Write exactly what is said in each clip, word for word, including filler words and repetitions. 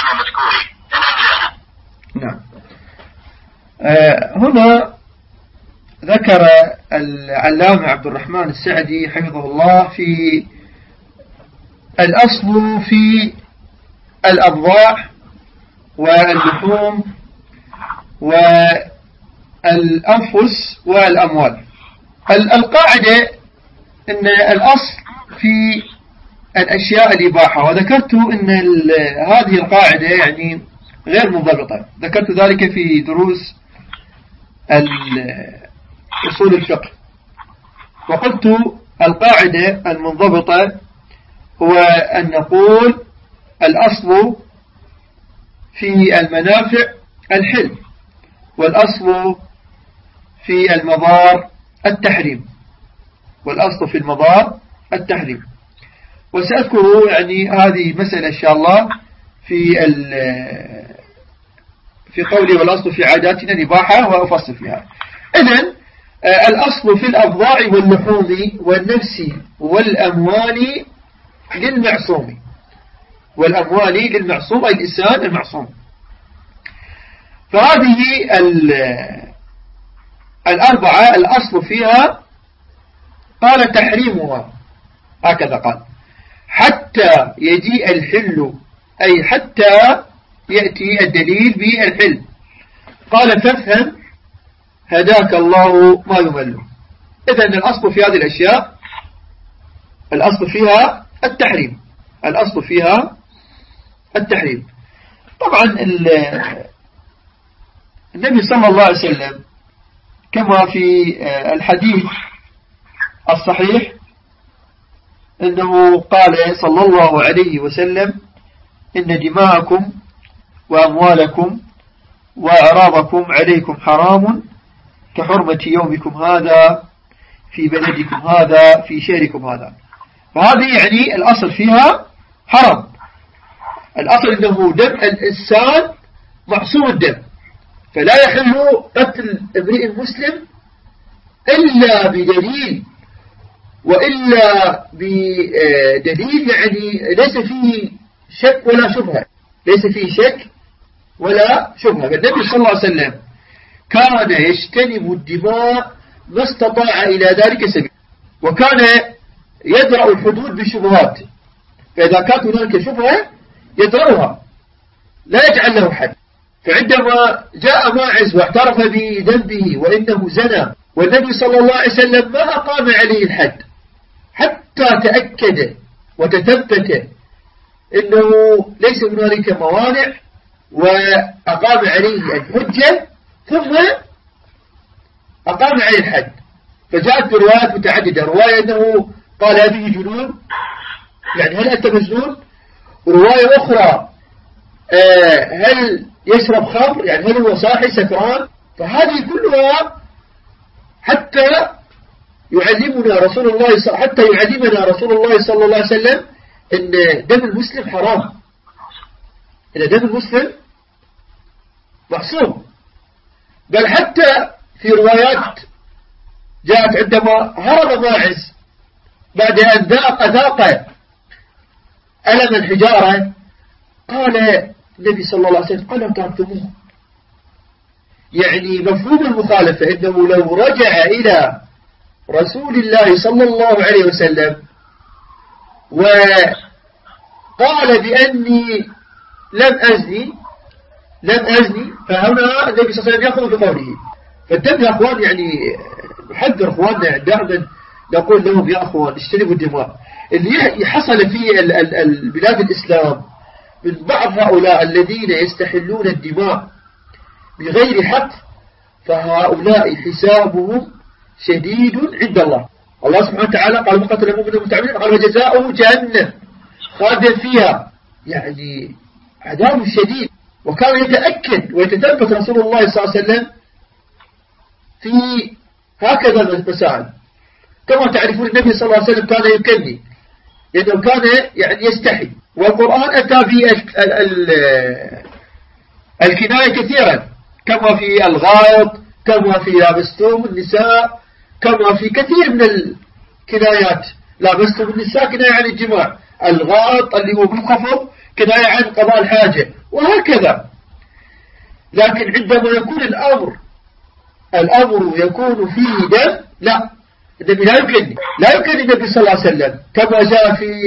نعم. آه هنا ذكر العلامة عبد الرحمن السعدي حفظه الله في الأصل في الأبضاع واللحوم والأنفس والأموال. القاعدة أن الأصل في الأشياء الإباحة، وذكرت أن هذه القاعدة يعني غير منضبطة، ذكرت ذلك في دروس أصول الفقه، وقلت القاعدة المنضبطة هو أن نقول الأصل في المنافع الحل، والأصل في المضار التحريم، والأصل في المضار التحريم. وسأذكر يعني هذه مسألة إن شاء الله في في قولي والأصل في عاداتنا الإباحة وأفصل فيها. إذن الأصل في الأبضاع واللحوم والنفس والأموال للمعصوم، والأموال للمعصوم أي الإنسان المعصوم. فهذه الأربعة الأصل فيها قال تحريمها، هكذا قال حتى يجيء الحل، أي حتى يأتي الدليل بالحل. قال فافهم هداك الله ما يمل. إذن الأصل في هذه الأشياء الأصل فيها التحريم، الأصل فيها التحريم. طبعا النبي صلى الله عليه وسلم كما في الحديث الصحيح أنه قال صلى الله عليه وسلم إن دماءكم وأموالكم وأعراضكم عليكم حرام كحرمة يومكم هذا في بلدكم هذا في شهركم هذا. فهذه يعني الأصل فيها حرام. الأصل أنه دم الإنسان معصوم الدم، فلا يحل قتل امرئ مسلم إلا بدليل، وإلا بدليل يعني ليس فيه شك ولا شبهة، ليس فيه شك ولا شبهة. فالنبي صلى الله عليه وسلم كان يجتنب الدماء ما استطاع إلى ذلك سبيل، وكان يدرأ الحدود بالشبهات، فإذا كانت هناك شبهة يدرأها لا يجعل له حد. فعندما جاء ماعز واعترف بذنبه وإنه زنى، والنبي صلى الله عليه وسلم ما أقام عليه الحد حتى تأكد وتثبت إنه ليس هنالك موانع، وأقام عليه الحجة ثم أقام عليه الحد. فجاءت بروايات متعددة، رواية أنه قال هذه جنون، يعني هل أنت مجنون؟ ورواية أخرى آه هل يشرب خمر، يعني هل هو صاحي سكران؟ فهذه كلها حتى يعلمنا رسول الله حتى يعلمنا رسول الله صلى الله عليه وسلم أن دم المسلم حرام، أن دم المسلم محصوم. بل حتى في روايات جاءت عندما هرب ماعز بعد أن ذاق ذاق ألم الحجارة، قال النبي صلى الله عليه وسلم قال لم تركتموه، يعني مفهوم المخالفة أنه لو رجع إلى رسول الله صلى الله عليه وسلم وقال بأني لم أزني لم أزني فهنا النبي صلى الله عليه وسلم يأخذ بقوله. فالدم يا أخوان يعني نحذر أخواننا دائما نقول لهم يا أخوان اجتنبوا الدماء. اللي حصل في البلاد الإسلام من بعض هؤلاء الذين يستحلون الدماء بغير حق، فهؤلاء حسابهم شديد عند الله. الله سبحانه وتعالى قال من قتل مؤمنا متعمدا قال وجزاؤه جهنم خالدا فيها، يعني عذاب شديد. وكان يتأكد ويتثبت رسول الله صلى الله عليه وسلم في هكذا المسائل. كما تعرفون النبي صلى الله عليه وسلم كان يكني، لأنه كان يعني يستحي، والقرآن أتى بالكناية كثيرا، كما في الغائط، كما في لامستم النساء، كما في كثير من الكنايات. لامستم النساء كناية عن الجماع، الغائط اللي هو بالخفض كناية عن قضاء الحاجة، وهكذا. لكن عندما يكون الأمر الأمر يكون فيه دم، لا، النبي لا يمكن لا يمكن النبي صلى الله عليه وسلم كما جاء في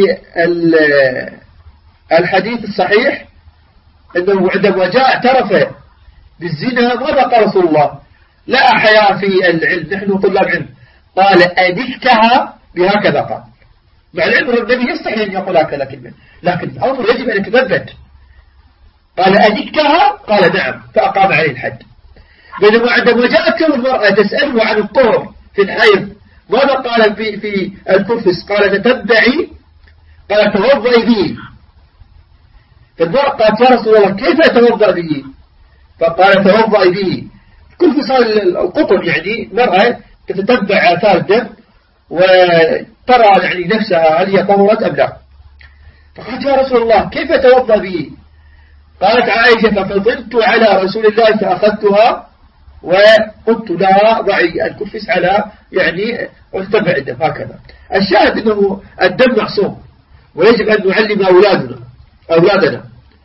الحديث الصحيح أنه عندما جاء اعترف بالزنا ماذا قال رسول الله؟ لا حياء في العلم، نحن طلاب علم، قال أدكتها بهكذا قال، مع العلم النبي يستحي أن يقول هكذا كلمة، لكن الأمر يجب أن يتثبت. قال أدكتها؟ قال نعم، فأقام عليه الحد. بينما عندما جاءت المرأة تسأله عن الطهر في الحيض ماذا قال في في الكفس؟ قال تتبعي، قال توضئي به. فالمرأة قالت يا رسول الله كيف أتوضأ به؟ فقال توضئي به. الكفس القطن، يعني مرأة تتتبع آثار الدم وترى يعني نفسها هل هي طهرت أم لا. فقالت يا رسول الله كيف أتوضأ به؟ قالت عائشة ففضلت على رسول الله فأخذتها وقلت لها ضعي الكفس على يعني واتبع الدم هكذا. الشاهد أنه الدم معصوم، ويجب أن نعلم أولادنا أولادنا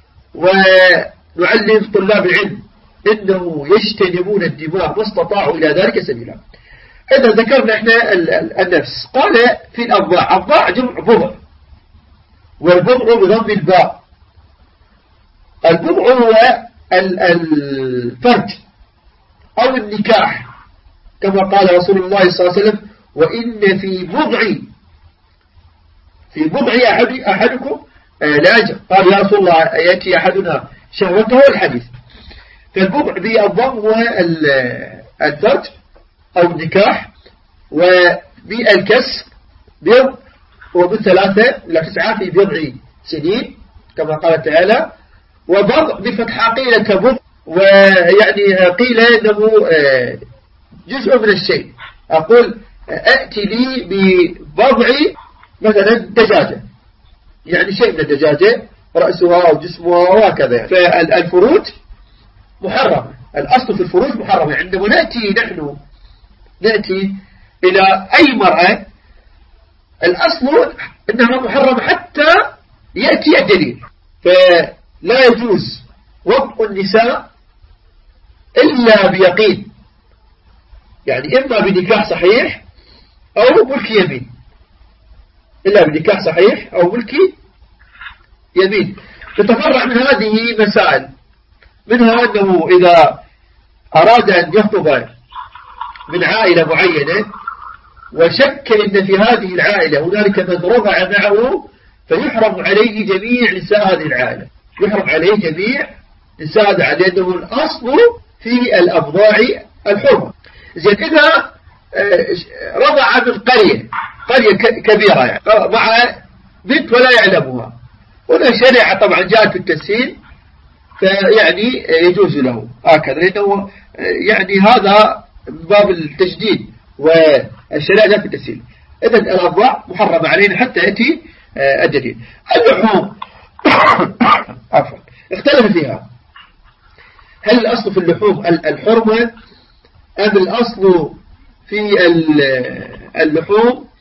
ونعلم طلاب العلم إنه يجتنبون الدماء ما استطاعوا إلى ذلك سبيلا. إذا ذكرنا إحنا النفس، قال في الأضلاع، أضلاع جمع بضع، والبضع بضم الباء. البضع هو الفرج أو النكاح، كما قال رسول الله صلى الله عليه وسلم وإن في بضع في بضع أحد أحدكم لاجر. قال يا رسول الله يأتي أحدنا شهوته الحديث. فالبضع بالضم هو الفرج أو النكاح، وبالكسر بضع وبالثلاثة إلى تسعة في بضع سنين كما قال تعالى، وبضع بفتحة قيل كبضع، ويعني قيل إنه جزء من الشيء. أقول أأتي لي ببضع مثلا دجاجة، يعني شيء من الدجاجة رأسها وجسمها وهكذا. فالفروج محرمة، الأصل في الفروج محرمة. عندما نأتي نحن نأتي إلى أي مرأة الأصل أنها محرمة حتى يأتي الدليل. فلا يجوز وطء النساء إلا بيقين، يعني إما بنكاح صحيح أو ملك يمين، إلا بنكاح صحيح أو ملك يمين. تتفرع من هذه مسائل، منها أنه إذا أراد أن يخطب من عائلة معينة وشك أن في هذه العائلة هنالك من رضع معه، فيحرم عليه جميع نساء هذه العائلة، يحرم عليه جميع نساء هذه العائلة، لأنه الأصل في الأبضاع الحرمة. زين إذا رضع من قرية قرية كبيرة يعني مع بنت ولا يعلمها، ولا شريعة طبعا جاءت في التسهيل، فيعني يجوز له هكذا، لأنه يعني هذا باب التجديد والشريعة جاءت في التسهيل. إذا الأبضاع محرمة علينا حتى يأتي الدليل. اللحوم عفوا اختلف فيها، هل الأصل في اللحوم الحرمة أم الأصل في اللحوم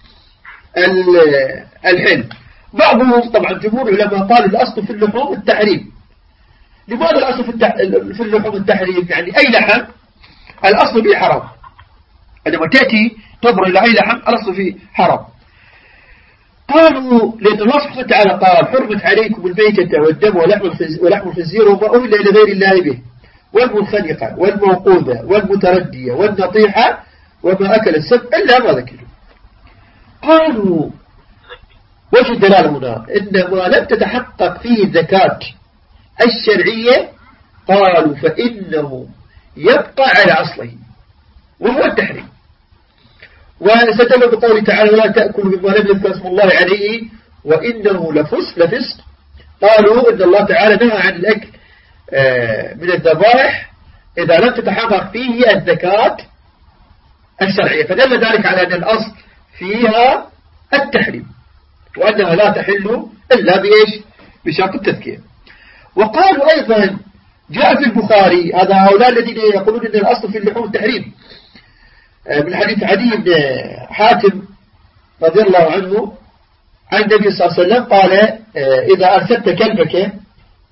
الحل؟ بعضهم طبعا جمهور العلماء قال الأصل في اللحوم التحريم. لماذا الأصل في اللحوم التحريم؟ يعني أي لحم الأصل فيه حرام، عندما تأتي تنظر إلى أي لحم الأصل فيه حرام. قالوا لأن الله سبحانه وتعالى قال حرمت عليكم الميتة والدم ولحم الخنزير وما أهل إلى غير الله به والمنخنقة والموقوذة والمتردية والنطيحة وما أكل السبع إلا ما ذكروا. قالوا وجه الدلالة هنا إنما لم تتحقق فيه الزكاة الشرعية، قالوا فإنه يبقى على أصله وهو التحريم. وستلو بقوله تعالى ولا تأكلوا مما لم يذكر اسم الله عليه وإنه لفسق لفسق. قالوا إن الله تعالى نهى عن الأكل من الذبائح إذا لم تتحقق فيه الزكاة الشرعية، فدل ذلك على أن الأصل فيها التحريم وأنها لا تحل إلا بإيش؟ بشرط التذكير. وقالوا أيضا جاء في البخاري، هذا هؤلاء الذين يقولون أن الأصل في اللحوم التحريم، من حديث عدي بن حاتم رضي الله عنه عن النبي صلى الله عليه وسلم قال إذا أرسلت كلبك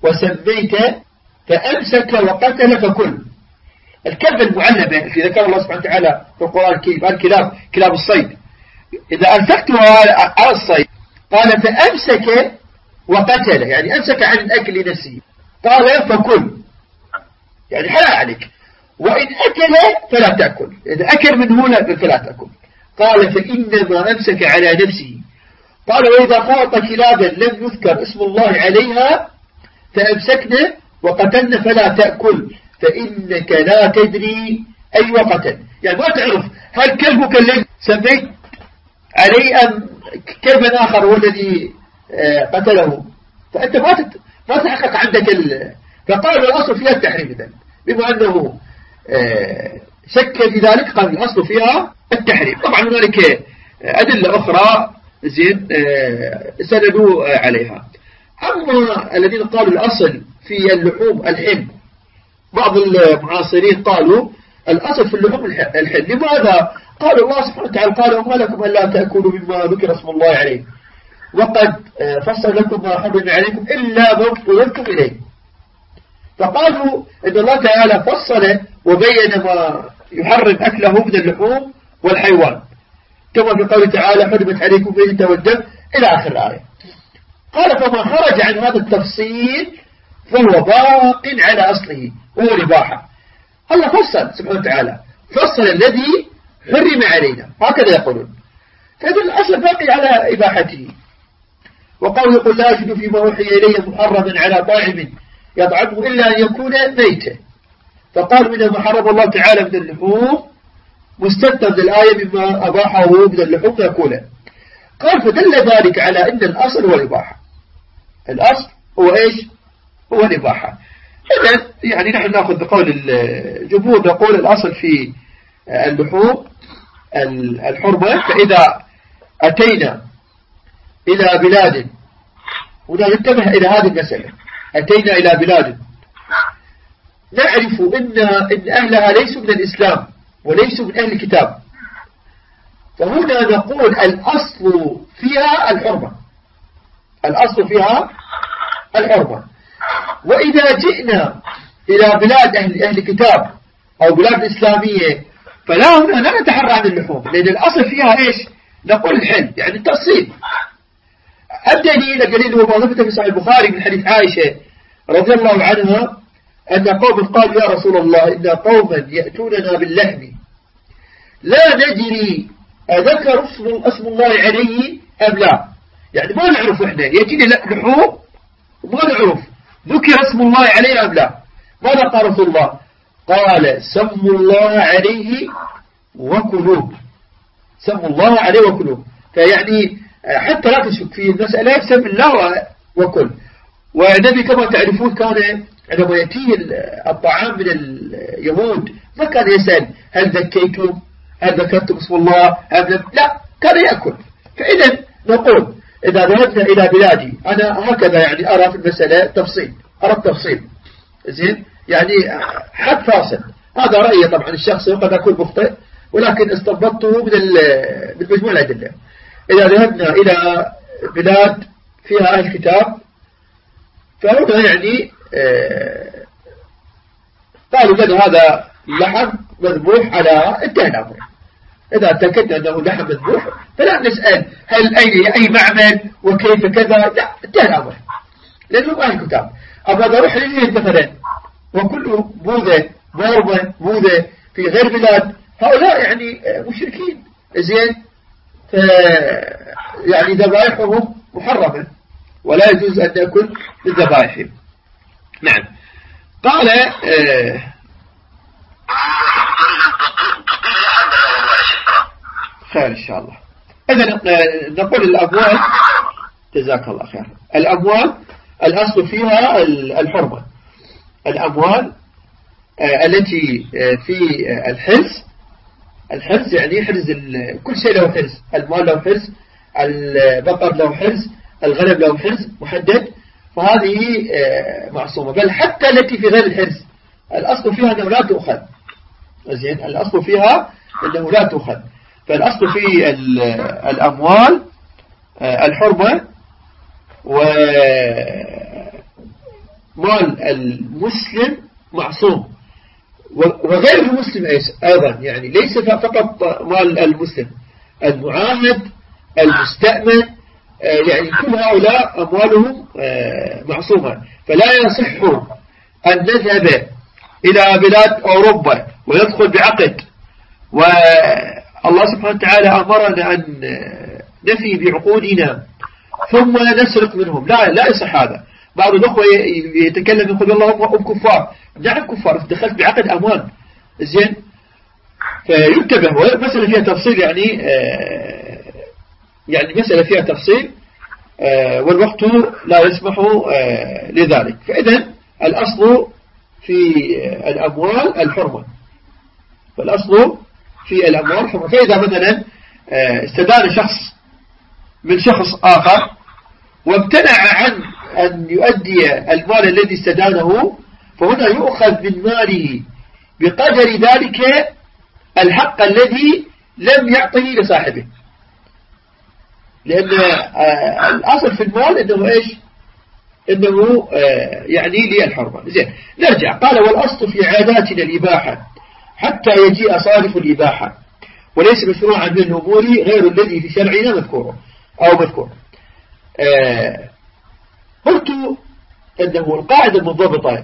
وسميت فأمسك وقتل فكل. الكلب المعلبة في ذكر الله سبحانه وتعالى في القرآن الكريم الكلاب كلاب الصيد، إذا أمسكتها على الصيد قال فأمسك وقتل، يعني أمسك عن الأكل لنفسه، قال فكل يعني حلال عليك، وإن أكل فلا تأكل، إذا أكل منه فلا تأكل. قال فإنما أمسك على نفسه. قال وإذا خاط كلابا لم يذكر اسم الله عليها فأمسكنا وقتلنا فلا تأكل فإنك لا تدري أي وقتل، يعني ما تعرف هل كلبك الذي سميت عليه أم كلبا آخر هو الذي قتله، فأنت ما ما تحقق عندك ال... فقال الأصل فيها التحريم إذن، بما أنه شك في ذلك قال الأصل فيها التحريم. طبعا هنالك أدلة أخرى زين سندوا عليها. أما الذين قالوا الأصل في اللحوم الحل، بعض المعاصرين قالوا الأصل في اللحوم الحل. لماذا؟ قالوا الله سبحانه وتعالى قال وما لكم ألا تأكلوا مما ذكر اسم الله عليه وقد فصل لكم ما حرم عليكم إلا ما اضطررتم إليه. فقالوا إن الله تعالى فصل وبين ما يحرم أكله من اللحوم والحيوان، كما في قوله تعالى حرمت عليكم الميتة والدم إلى آخر الآية. قال فما خرج عن هذا التفصيل فهو باق على أصله وهو الإباحة. الله فصل سبحانه وتعالى، فصل الذي حرم علينا، هكذا يقولون، فإذن الأصل باقي على إباحته. وقال يقول لا أجد فيما أوحي إلي محرما على طاعم يطعمه إلا أن يكون ميتا. فقال من ما حرم الله تعالى من اللحوم مستثنى من الآية مما أباحه من اللحوم يأكله. قال فدل ذلك على أن الأصل هو الإباحة، الأصل هو إيش؟ هو الإباحة. إذن يعني نحن نأخذ بقول الجمهور، نقول الأصل في اللحوم الحرمة. فإذا أتينا إلى بلاد، وننتبه إلى هذه المسألة، أتينا إلى بلاد نعرف إن, إن أهلها ليسوا من الإسلام وليسوا من أهل الكتاب، فهنا نقول الأصل فيها الحرمة، الأصل فيها الحرمة. وإذا جئنا إلى بلاد أهل, أهل الكتاب أو بلاد إسلامية فلا هنا لا نتحرى عن اللحوم، لأن الأصل فيها إيش؟ نقول الحل، يعني التفصيل. الدليل الدليل هو ما ثبت في صحيح البخاري من حديث عائشة رضي الله عنها أن قوم قالوا يا رسول الله إن قوما يأتوننا باللحم لا ندري أذكر اسم الله عليه أم لا، يعني ما نعرف إحنا يأتينا لحوم وما نعرف ذكر اسم الله عليه أم لا. ماذا قال رسول الله؟ قال سموا الله عليه وكلوه، سموا الله عليه وكلوه. فيعني حتى لا تشك في المسألة سم الله وكل. والنبي كما تعرفون كان عندما يأتيه الطعام من اليهود ما كان يسأل هل ذكيتم هل ذكرتم اسم الله هل لا، كان يأكل. فإذا نقول إذا ذهبنا إلى بلادي أنا هكذا يعني أرى في المسألة تفصيل، أرى التفصيل زين، يعني حد فاصل. هذا رأيي طبعا الشخصي وقد أكون مخطئ، ولكن استنبطته من من مجموع الأدلة. إذا ذهبنا إلى بلاد فيها أهل كتاب فهنا يعني آه قالوا لنا هذا لحم مذبوح على انتهى الأمر. إذا تأكدنا أنه لحم مذبوح فلا نسأل هل أين أي معمل وكيف كذا، لا انتهى الأمر لأنه أهل كتاب. أما إذا أروح للهند مثلا وكل بوذا موربا بوذا في غير بلاد هؤلاء يعني مشركين زين، ف يعني ذبائحهم محرمة ولا يجوز أن نأكل من ذبائحهم. نعم. قال آه خير إن شاء الله. إذن نقول الأموال، جزاك الله خير، الأموال الأصل فيها الحرمة، الأموال آه التي آه في آه الحرز، الحرز يعني حرز كل شيء له حرز، المال له حرز، البقر له حرز، الغنم له حرز محدد، فهذه معصومة. بل حتى التي في غير الحرز الأصل فيها أنه لا تؤخذ، زين، الأصل فيها أنه لا تؤخذ. فالأصل في الأموال الحرمة، و مال المسلم معصوم، وغير المسلم أيضا، يعني ليس فقط مال المسلم، المعاهد، المستأمن، يعني كل هؤلاء أموالهم معصومة. فلا يصح أن نذهب إلى بلاد أوروبا وندخل بعقد، والله سبحانه وتعالى أمرنا أن نفي بعقودنا ثم نسرق منهم. لا لا يصح هذا. بعض الأخوة يتكلم يقول الله هم كفار. نعم كفار، دخلت بعقد أموال زين. فينتبه، والمسألة فيها تفصيل، يعني آه يعني مسألة فيها تفصيل آه والوقت لا يسمح آه لذلك. فإذا الأصل في الأموال الحرمة، فالأصل في الأموال الحرمة. فإذا مثلا آه استدان شخص من شخص آخر وامتنع عن أن يؤدي المال الذي استدانه، فهنا يؤخذ من ماله بقدر ذلك الحق الذي لم يعطه لصاحبه، لأن الأصل في المال إنه إيش؟ إنه يعني للحرمة. زين، نرجع. قال والأصل في عاداتنا الإباحة حتى يجيء صارف الإباحة، وليس مشروعا من الأمور غير الذي في شرعنا مذكوره أو مذكور. قلت أنه القاعدة المضبطة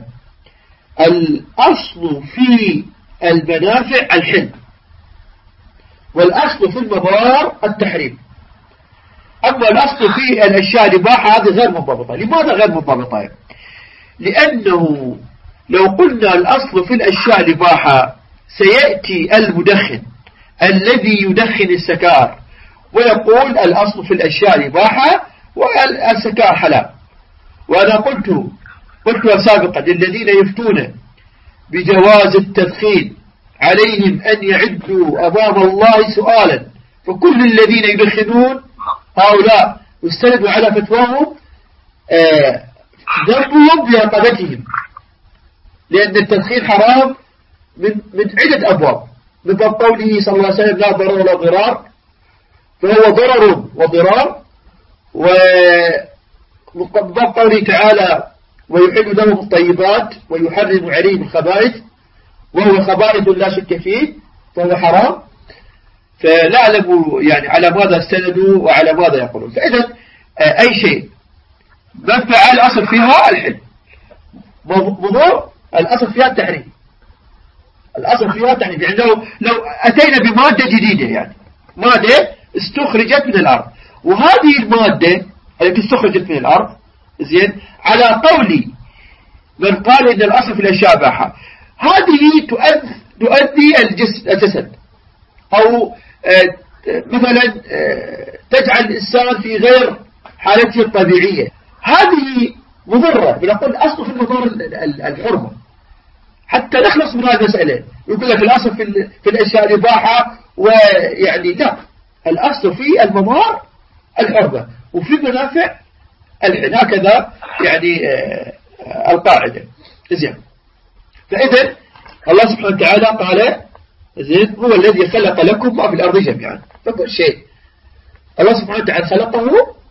الأصل في المنافع الحل، والأصل في المضار التحريم. أما الأصل في الأشياء الإباحة هذه غير مضبطة. لماذا غير مضبطة؟ لأنه لو قلنا الأصل في الأشياء الإباحة سيأتي المدخن الذي يدخن السكار ويقول الأصل في الأشياء الإباحة والسكار حلال. وأنا قلت قلت سابقا للذين يفتون بجواز التدخين عليهم أن يعدوا أمام الله سؤالا، فكل الذين يدخنون هؤلاء يستندوا على فتواهم ذنبهم برقبتهم، لأن التدخين حرام من من عدة أبواب. من باب قوله صلى الله عليه وسلم لا ضرر ولا ضرار، فهو ضرر وضرار. ومن باب قوله تعالى ويحل لهم الطيبات ويحرم عليهم الخبائث، وهو خبائث لا شك فيه فهو حرام. فلا أعلم يعني على ماذا استندوا وعلى ماذا يقولون. فإذا أي شيء منفعة الأصل فيها الحل، مضر الأصل فيها التحريم، الأصل فيها التحريم. يعني لو, لو أتينا بمادة جديدة، يعني مادة استخرجت من الأرض، وهذه المادة التي استخرجت من الأرض زين على قول من قال إن الأصل في الأشياء باحة، هذه تؤدي الجسد أو مثلا تجعل الإنسان في غير حالته الطبيعية، هذه مضرة. بنقول الأصل في المضار الحرمة حتى نخلص من هذه المسألة. يقول لك الأصل في في الأشياء الإباحة، ويعني لا، الأصل في المضار الحرمة وفي المنافع الحل. هكذا يعني القاعدة. زين. فإذا الله سبحانه وتعالى قال زين هو الذي خلق لكم ما في الأرض جميعا، فكل شيء الله سبحانه وتعالى خلقه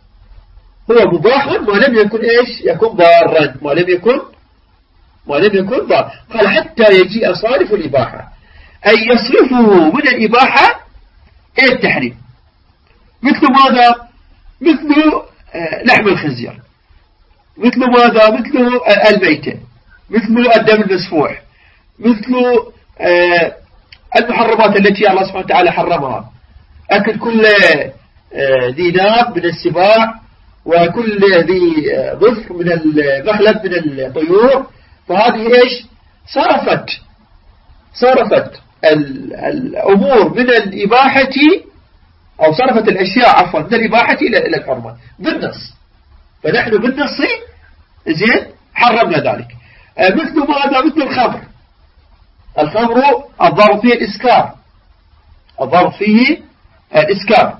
هو مباحا ما لم يكن إيش يكون ضارا، ما لم يكن ما لم يكن ضار. قال حتى يجيء صارف الإباحة، أي يصرفه من الإباحة إلى التحريم. مثل ماذا؟ مثل لحم الخنزير، مثل ماذا؟ مثل الميتة، مثل الدم المسفوح، مثل المحرمات التي الله سبحانه وتعالى حرمها، أكل كل ذي ناب من السباع، وكل ذي ظفر من المخلب من الطيور. فهذه إيش؟ صرفت صرفت الأمور من الإباحة، أو صرفت الأشياء عفوا من الإباحة إلى إلى الحرمة بالنص. فنحن بالنص زين حرمنا ذلك. مثل ماذا؟ مثل الخمر. الخمر الضرب فيه الإسكار، الضرب فيه الإسكار.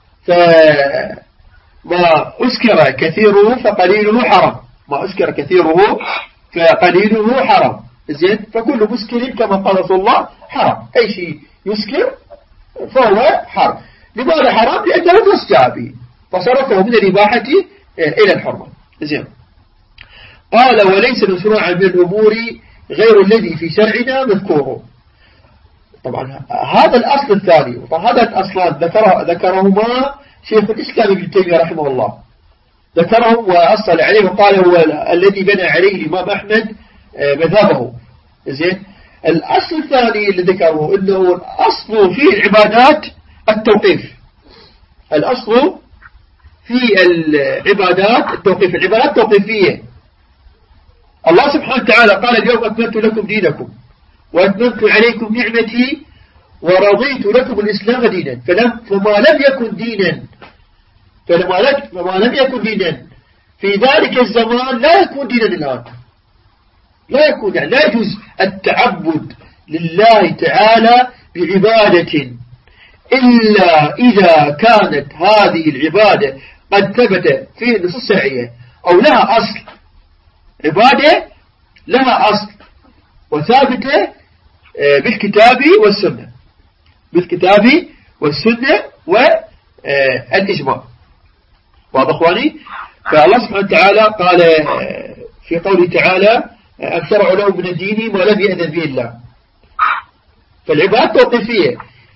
فما أسكر كثيره فقليله حرام، ما أسكر كثيره فقليله حرام. زين. فكل مسكر كما قال رسول الله حرام، أي شيء يسكر فهو حرام. لماذا حرام؟ لأنه نص جاء به فصرفه من الإباحة إلى الحرمة. زين. قال وليس مشروعا من الأمور غير الذي في شرعنا مذكوره. طبعا هذا الأصل الثاني، وهذا الأصلان ذكره ذكرهما شيخ الإسلام ابن تيمية رحمه الله، ذكرهم وأصل عليه وقال هو الذي بنى عليه الإمام أحمد مذهبه. زين. الأصل الثاني اللي ذكره أنه الأصل في العبادات التوقيف. الأصل في العبادات التوقيف. العبادات التوقيفية الله سبحانه وتعالى قال اليوم أكملت لكم دينكم وأتممت عليكم نعمتي ورضيت لكم الإسلام دينا. فلم فما لم يكن دينا فما لم يكن دينا في ذلك الزمان لا يكون دينا الآن. لا يكون يعني لا يجوز التعبد لله تعالى بعبادة إلا إذا كانت هذه العبادة قد ثبت في النصوص الشرعية أو لها أصل. عبادة لها أصل وثابتة بالكتاب والسنة بالكتاب والسنة والإجماع. واضح أخواني؟ فالله سبحانه وتعالى قال في قوله تعالى أن شرعوا له من الدين ما لم يأذن به الله. فالعبادات توقيفية.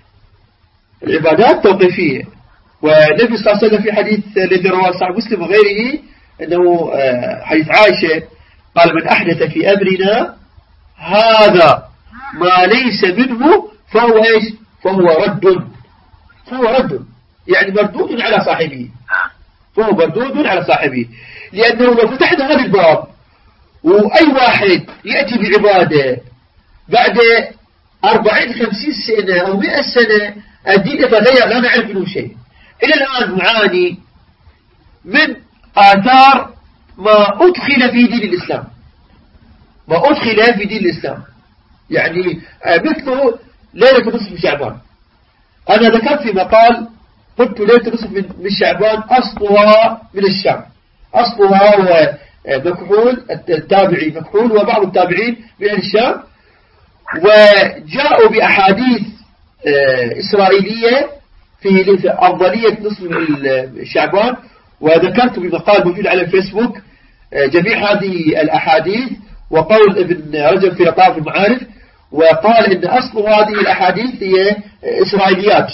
العبادات توقيفية. والنبي صلى الله عليه وسلم في حديث الذي رواه صحيح مسلم وغيره أنه حديث عائشة قال من أحدث في أمرنا هذا ما ليس منه فهو إيش فهو رد فهو رد يعني مردود على صاحبه فهو مردود على صاحبه. لأنه لو فتحنا هذا الباب وأي واحد يأتي بعبادة بعد أربعين خمسين سنة أو مئة سنة الدين يتغير لا نعرف منه شيء. إلى الآن نعاني من آثار ما أدخل في دين الإسلام ما أدخل في دين الإسلام يعني مثل ليلة نصف شعبان. أنا ذكرت في مقال قلت ليلة نصف من شعبان أصلها من الشام. أصلها هو مكحول التابعي مكحول وبعض التابعين من الشام وجاءوا بأحاديث إسرائيلية في أفضلية نصف شعبان. وذكرت بمقال موجود على الفيسبوك جميع هذه الأحاديث وقول ابن رجب في لطائف المعارف وقال إن أصل هذه الأحاديث هي إسرائيليات.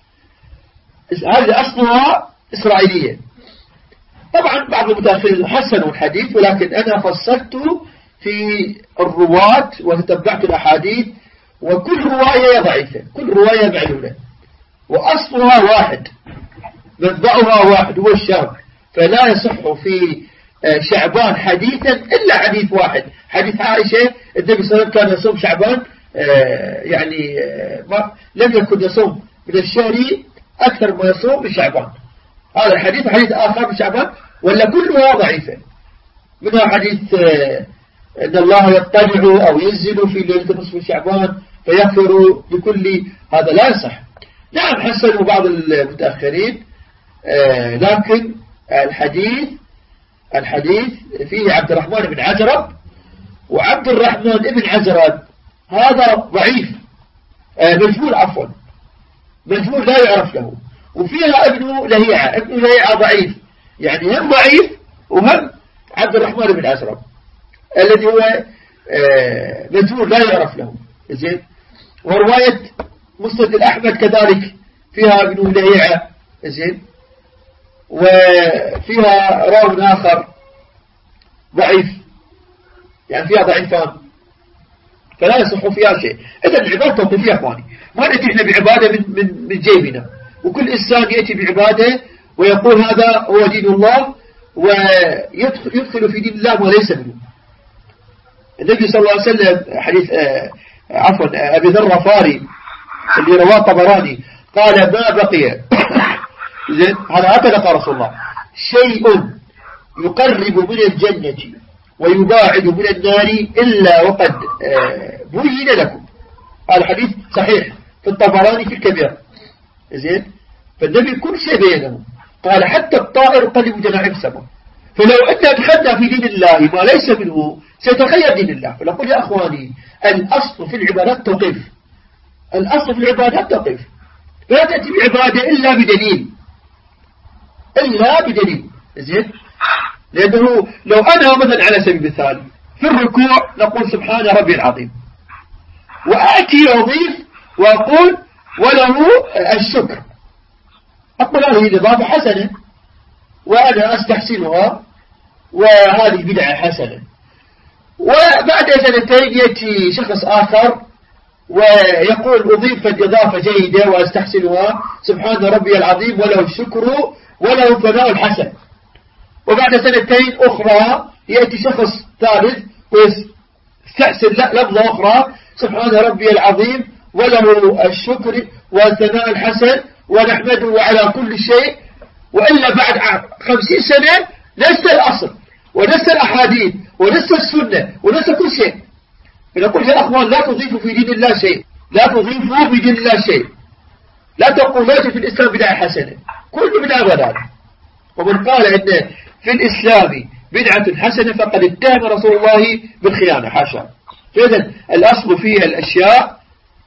هذه أصلها إسرائيلية. طبعا بعض المتأخرين حسنوا الحديث ولكن أنا فصلت في الرواة وتتبعت الأحاديث وكل رواية ضعيفة كل رواية معلولة وأصلها واحد منبعها واحد هو الشام. فلا يصح في شعبان حديثا إلا حديث واحد حديث عائشة النبي صلى الله عليه وسلم كان يصوم شعبان يعني ما لم يكن يصوم من الشهر أكثر ما يصوم من شعبان. هذا الحديث حديث آخر من شعبان ولا كلها ضعيفة. منها حديث أن الله يطلع أو ينزل في ليلة نصف شعبان فيغفر لكل هذا لا يصح. نعم حسنوا بعض المتأخرين لكن الحديث الحديث فيه عبد الرحمن بن عجرب وعبد الرحمن بن عجرب هذا ضعيف مجهول عفوا مجهول لا يعرف له. وفيها ابن لهيعة ابن لهيعة ضعيف يعني هم ضعيف وهم عبد الرحمن بن عجرب الذي هو مجهول لا يعرف له. زين. ورواية مسند الأحمد كذلك فيها ابن لهيعة. زين. وفيها راو آخر ضعيف يعني فيها ضعيفان فلا يصح فيها شيء. إذا العبادة توقيفية أخواني ما نأتي إحنا بعبادة من, من, من جيبنا وكل إنسان يأتي بعبادة ويقول هذا هو دين الله ويدخل في دين الله وليس منه. النبي صلى الله عليه وسلم حديث آه عفوا أبي ذر الغفاري اللي رواه طبراني قال ما بقي زين هذا هكذا قال رسول الله شيء يقرب من الجنة ويباعد من النار إلا وقد بين لكم. هذا الحديث صحيح في الطبراني في الكبير. زين. فالنبي كل شيء بينه قال حتى الطائر يقلب جناحه في السماء. فلو أنت دخلنا في دين الله ما ليس منه سيتغير دين الله. فنقول يا أخواني الأصل في العبادات توقيف. الأصل في العبادات توقيف. لا تأتي بعبادة إلا بدليل إلا بدليل. زين. لأنه لو أنا مثلا على سبيل المثال في الركوع نقول سبحان ربي العظيم، وآتي أضيف وأقول وله الشكر، أقول هذه الإضافة حسنة وأنا أستحسنها وهذه بدعة حسنة. وبعد سنتين يأتي شخص آخر ويقول أضيفت إضافة جيدة وأستحسنها سبحان ربي العظيم وله الشكر وله الثناء الحسن. وبعد سنتين أخرى يأتي شخص ثالث ويستحسن لفظة أخرى سبحان ربي العظيم وله الشكر والثناء الحسن ونحمده على كل شيء. وإلا بعد خمسين سنة نسى الأصل ونسى الأحاديث ونسى السنة ونسى كل شيء. فنقول يا أخوان لا تضيفوا في دين الله شيء، لا تضيفوا في دين الله شيء، لا تقول لا في الإسلام بدعة حسنة، كل بدعة ضلال. ومن قال إن في الإسلام بدعة حسنة فقد اتهم رسول الله بالخيانة، حاشا. فإذا الأصل فيها الأشياء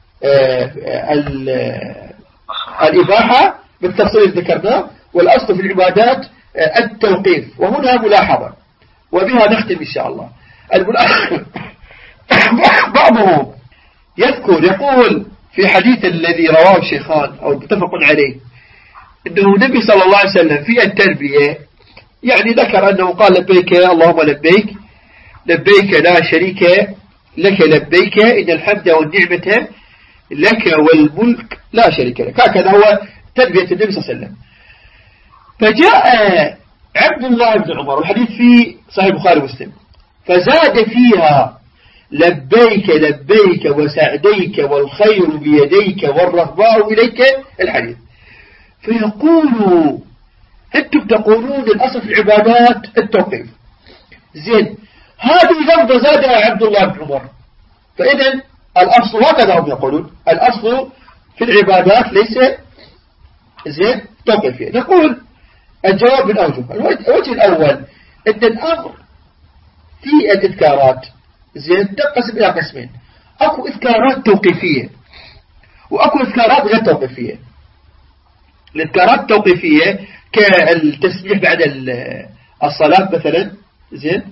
الإباحة بالتفصيل اللي ذكرناه، والأصل في العبادات التوقيف. وهنا ملاحظة وبها نختم إن شاء الله. بعضهم يذكر يقول في حديث الذي رواه الشيخان أو متفق عليه أنه النبي صلى الله عليه وسلم في التلبية يعني ذكر أنه قال لبيك اللهم لبيك لبيك لا شريك لك لبيك إن الحمد والنعمة لك والملك لا شريك لك. هكذا هو تلبية النبي صلى الله عليه وسلم. فجاء عبد الله بن عمر والحديث في صحيح البخاري ومسلم فزاد فيها لبيك لبيك وسعديك والخير بيديك والرغباء إليك الحديث. فيقولوا أنتم تقولون الأصل في العبادات التوقيف، زين هذه لفظة زادها عبد الله بن عمر. فإذا الأصل هكذا هم يقولون الأصل في العبادات ليس زين توقيف فيه. نقول الجواب من أوجه. الوجه الأول أن الأمر في الإذكارات زين تنقسم إلى قسمين، أكو إذكارات توقيفية وأكو إذكارات غير توقيفية. الإذكارات التوقيفية كالتسبيح بعد الصلاة مثلا زين،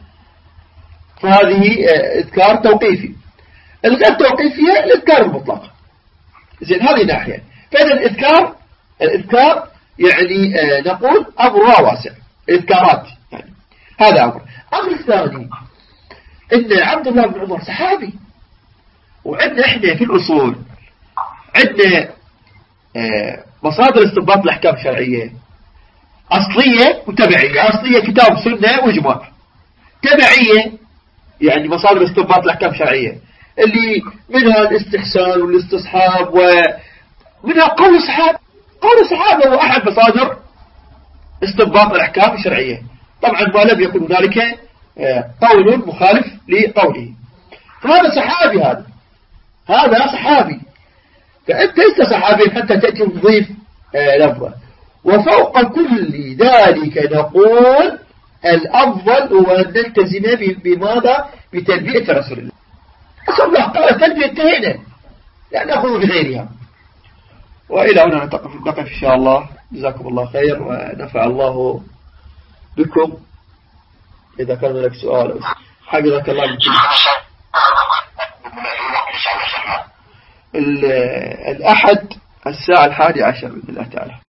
فهذه إذكار توقيفي. الغير توقيفية الإذكار المطلق زين، هذه ناحية. فإذا الإذكار الإذكار يعني نقول أمر واسع، الإذكارات يعني هذا أمر. أمر الثاني إن عبد الله بن عمر صحابي، وعندنا إحنا في الأصول عندنا مصادر استنباط الأحكام الشرعية أصلية وتبعية. أصلية كتاب سنة وإجماع، تبعية يعني مصادر استنباط الأحكام الشرعية اللي منها الاستحسان والاستصحاب ومنها قول الصحابة. قول الصحابة هو أحد مصادر استنباط الأحكام الشرعية، طبعا ما لم يكن ذلك قول مخالف لقوله. فهذا صحابي، هذا هذا صحابي، فأنت ليس صحابي حتى تأتي وتضيف لفظة. وفوق كل ذلك نقول الأفضل هو أن نلتزم بماذا؟ بتلبية رسول الله. رسول الله قال تلبية انتهينا لا نأخذ بغيرها. وإلى هنا نتقف نقف إن شاء الله. جزاكم الله خير ونفع الله بكم. إذا كان لك سؤال حفظك الله من الأحد الساعة الحادية عشر بإذن الله تعالى.